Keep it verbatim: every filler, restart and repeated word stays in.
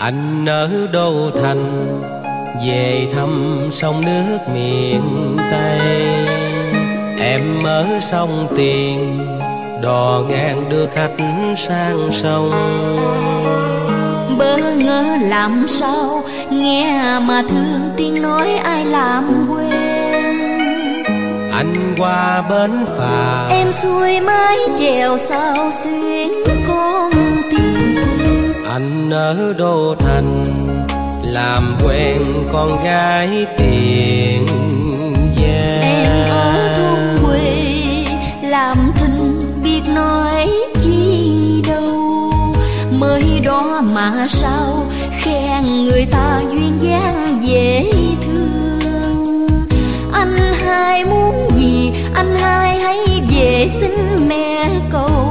Anh ở Đô Thành về thăm sông nước miền Tây, em ở sông Tiền đò ngang đưa khách sang sông. Bỡ ngỡ làm sao nghe mà thương tiếng nói ai làm quên. Anh qua bến phà em xuôi mái chèo sao xuyến con thuyền. Anh ở Đô Thành làm quen con gái Tiền Giang. Em ở thôn quê làm thinh biết nói chi đâu, mới đó mà sao khen người ta duyên dáng dễ thương. Anh hai muốn gì anh hai hãy về xin mẹ cầu